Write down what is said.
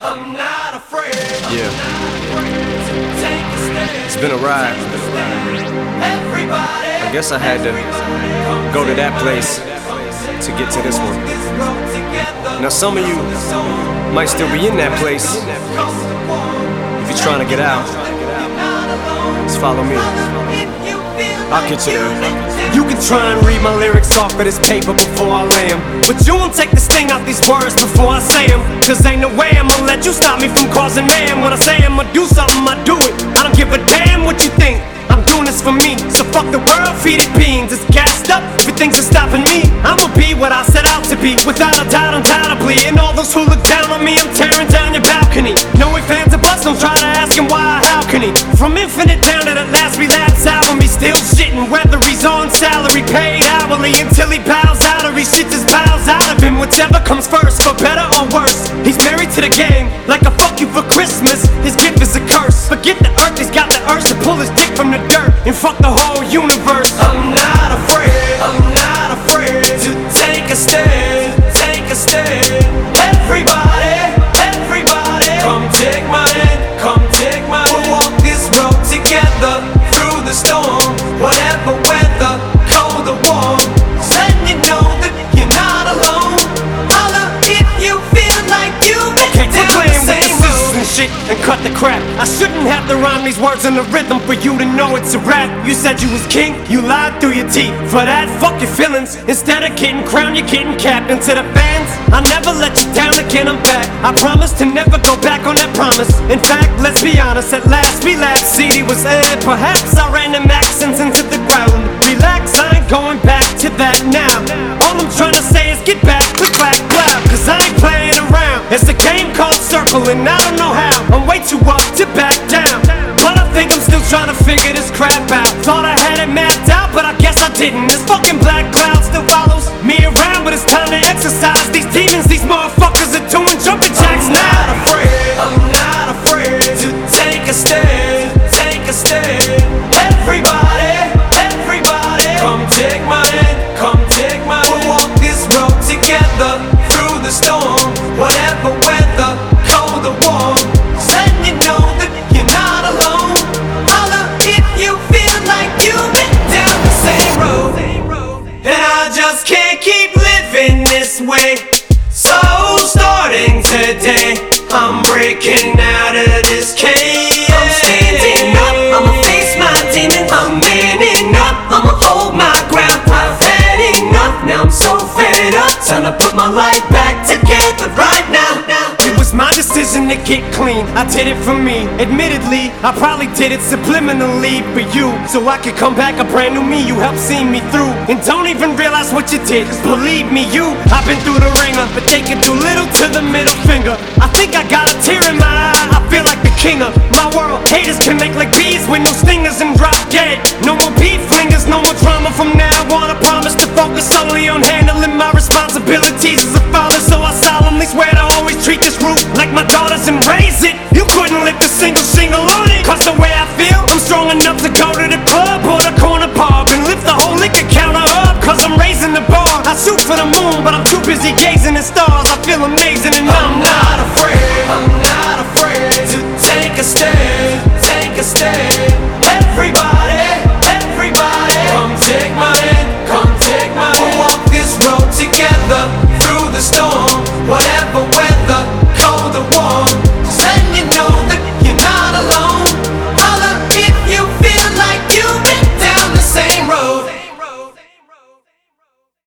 I'm not afraid. Yeah, Take a stand. it's been a ride. Everybody. I guess I had to go to that place to get to this one. Now some of you might still be in that place. If you're trying to get out, just follow me. I'll get you there. You can try and read my lyrics off of this paper before I lay 'em, but you won't take the sting out these words before I say 'em. Cause ain't no way I'ma let you stop me from causing mayhem. When I say I'ma do something, I do it. I don't give a damn what you think. I'm doing this for me, so fuck the world, feed it beans. It's gassed up, everything's stopping me. I'ma be what I set out to be, without a doubt, undoubtedly. And all those who look down on me, I'm tearing down your balcony. No ifs, ands, or buts, don't try to ask him why or how can he. From infinite down to the last relapse album, he's still shitting. Whether he's on salary, paid hourly, until he bows out or he shit just bows out of him. Whichever comes first, for better or worse. He's married to the game, like a fuck you for Christmas. His gift is a curse. Forget the earth, he's got the urge to pull his dick from the dirt and fuck the whole universe. I'm not afraid, I'm not afraid to take a stand, take a stand. Everybody, everybody, come take my hand, come take my hand. We'll walk this road together through the storm, whatever weather, cold or warm. So you know that you're not alone. Holla if you feel like you've been down the same road and shit and cut the crap. I shouldn't have to rhyme these words in the rhythm for you to know it's a rap. You said you was king, you lied through your teeth. For that, fuck your feelings. Instead of getting crowned, you're getting capped. And to the fans, I never let you down again, I'm back. I promise to never go back on that promise. In fact, let's be honest, at last we laughed. CD was aired, perhaps I ran them accents into the ground. Relax, I ain't going back to that now. All I'm trying to say is get back, click, clack, clap. Cause I ain't playing around. It's a game called Circle and I don't know how. I'm way too up to back down, but I think I'm still trying to figure this crap out. Thought I had it mapped out, but I guess I didn't. This fucking black cloud still follows me around, but it's time to exercise these demons. These motherfuckers are doing jumping jacks now. I'm not afraid to take a stand, take a stand. Everybody, everybody, come take my hand, come take my hand. We'll walk this road together through the storm, whatever weather, cold or warm. So you know that you're not alone. Holla if you feel like you've been down the same road. And I just can't keep living this way. So starting today, I'm breaking out of this cage. I'm standing up, I'ma face my demons. I'm manning up, I'ma hold my ground. I've had enough, now I'm so fed up. Time to put my life back together right now. It was my decision to get clean, I did it for me. Admittedly, I probably did it subliminally for you, so I could come back a brand new me. You helped see me through, and don't even realize what you did. Cause believe me, I've been through the ringer, but they can do little to the middle finger. I think I got a tear in my eye, I feel like the king of my world. Haters can make like bees with no stingers and drop dead. No more beef flingers, no more drama from now on. I promise to focus solely on handling my responsibilities as a father. So I solemnly swear to always treat this root like my daughters and raise it. You couldn't lift a single shingle on it. Cause the way I feel, I'm strong enough to go to the club or the corner pub and lift the whole liquor counter up. Cause I'm raising the bar. I shoot for the moon, but I'm too busy gazing at stars. I feel amazing and I'm not